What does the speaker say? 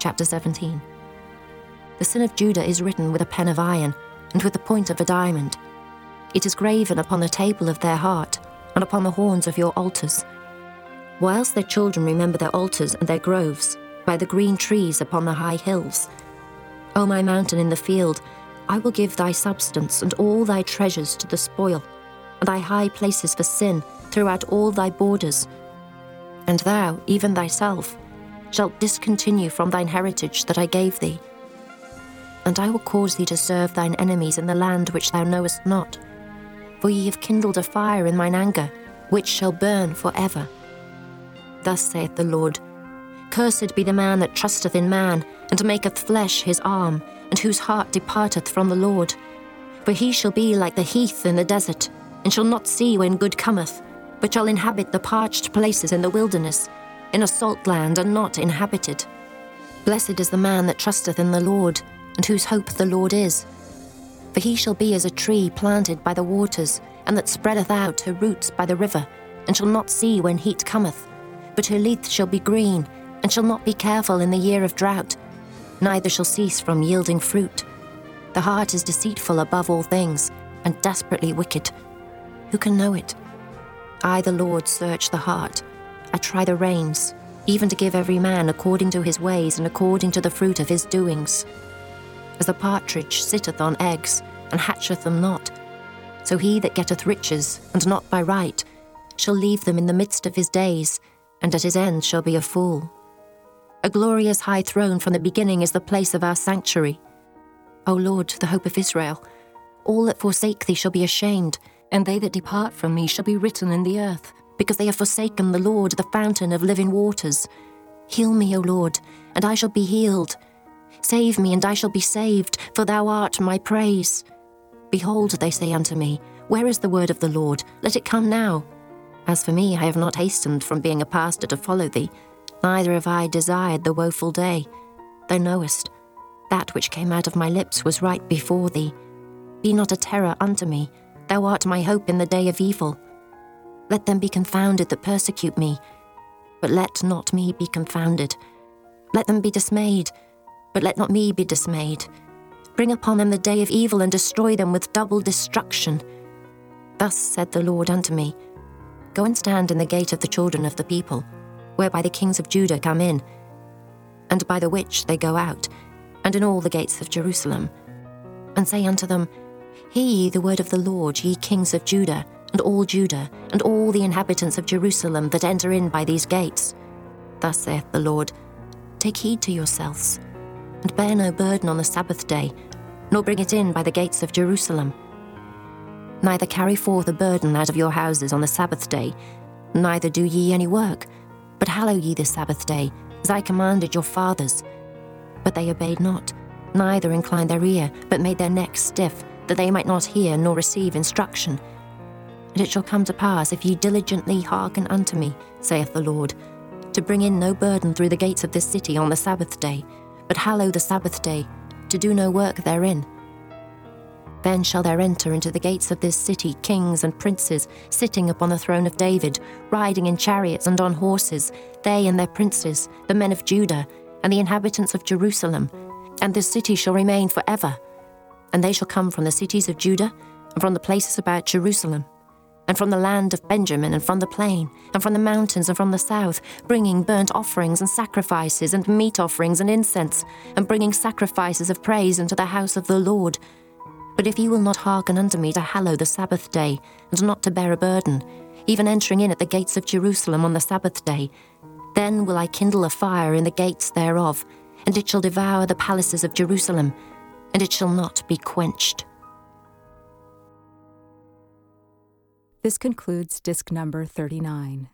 Chapter 17. The sin of Judah is written with a pen of iron, and with the point of a diamond. It is graven upon the table of their heart, and upon the horns of your altars. Whilst their children remember their altars and their groves, by the green trees upon the high hills. O my mountain in the field, I will give thy substance and all thy treasures to the spoil, and thy high places for sin throughout all thy borders. And thou, even thyself, shalt discontinue from thine heritage that I gave thee. And I will cause thee to serve thine enemies in the land which thou knowest not. For ye have kindled a fire in mine anger, which shall burn for ever. Thus saith the Lord, Cursed be the man that trusteth in man, and maketh flesh his arm, and whose heart departeth from the Lord. For he shall be like the heath in the desert, and shall not see when good cometh, but shall inhabit the parched places in the wilderness, in a salt land and not inhabited. Blessed is the man that trusteth in the Lord, and whose hope the Lord is. For he shall be as a tree planted by the waters, and that spreadeth out her roots by the river, and shall not see when heat cometh, but her leaf shall be green, and shall not be careful in the year of drought, neither shall cease from yielding fruit. The heart is deceitful above all things, and desperately wicked. Who can know it? I, the Lord, search the heart. I try the reins, even to give every man according to his ways and according to the fruit of his doings. As the partridge sitteth on eggs, and hatcheth them not, so he that getteth riches, and not by right, shall leave them in the midst of his days, and at his end shall be a fool. A glorious high throne from the beginning is the place of our sanctuary. O Lord, the hope of Israel, all that forsake thee shall be ashamed, and they that depart from me shall be written in the earth, because they have forsaken the Lord, the fountain of living waters. Heal me, O Lord, and I shall be healed. Save me, and I shall be saved, for thou art my praise. Behold, they say unto me, Where is the word of the Lord? Let it come now. As for me, I have not hastened from being a pastor to follow thee, neither have I desired the woeful day. Thou knowest, that which came out of my lips was right before thee. Be not a terror unto me, thou art my hope in the day of evil. Let them be confounded that persecute me, but let not me be confounded. Let them be dismayed, but let not me be dismayed. Bring upon them the day of evil, and destroy them with double destruction. Thus said the Lord unto me, Go and stand in the gate of the children of the people, whereby the kings of Judah come in, and by the which they go out, and in all the gates of Jerusalem. And say unto them, Hear ye the word of the Lord, ye kings of Judah, and all the inhabitants of Jerusalem that enter in by these gates. Thus saith the Lord, Take heed to yourselves, and bear no burden on the Sabbath day, nor bring it in by the gates of Jerusalem. Neither carry forth a burden out of your houses on the Sabbath day, neither do ye any work, but hallow ye the Sabbath day, as I commanded your fathers. But they obeyed not, neither inclined their ear, but made their necks stiff, that they might not hear nor receive instruction. And it shall come to pass, if ye diligently hearken unto me, saith the Lord, to bring in no burden through the gates of this city on the Sabbath day, but hallow the Sabbath day, to do no work therein. Then shall there enter into the gates of this city kings and princes, sitting upon the throne of David, riding in chariots and on horses, they and their princes, the men of Judah, and the inhabitants of Jerusalem. And this city shall remain forever. And they shall come from the cities of Judah, and from the places about Jerusalem, and from the land of Benjamin, and from the plain, and from the mountains, and from the south, bringing burnt offerings and sacrifices, and meat offerings and incense, and bringing sacrifices of praise into the house of the Lord. But if ye will not hearken unto me to hallow the Sabbath day, and not to bear a burden, even entering in at the gates of Jerusalem on the Sabbath day, then will I kindle a fire in the gates thereof, and it shall devour the palaces of Jerusalem, and it shall not be quenched. This concludes disc number 39.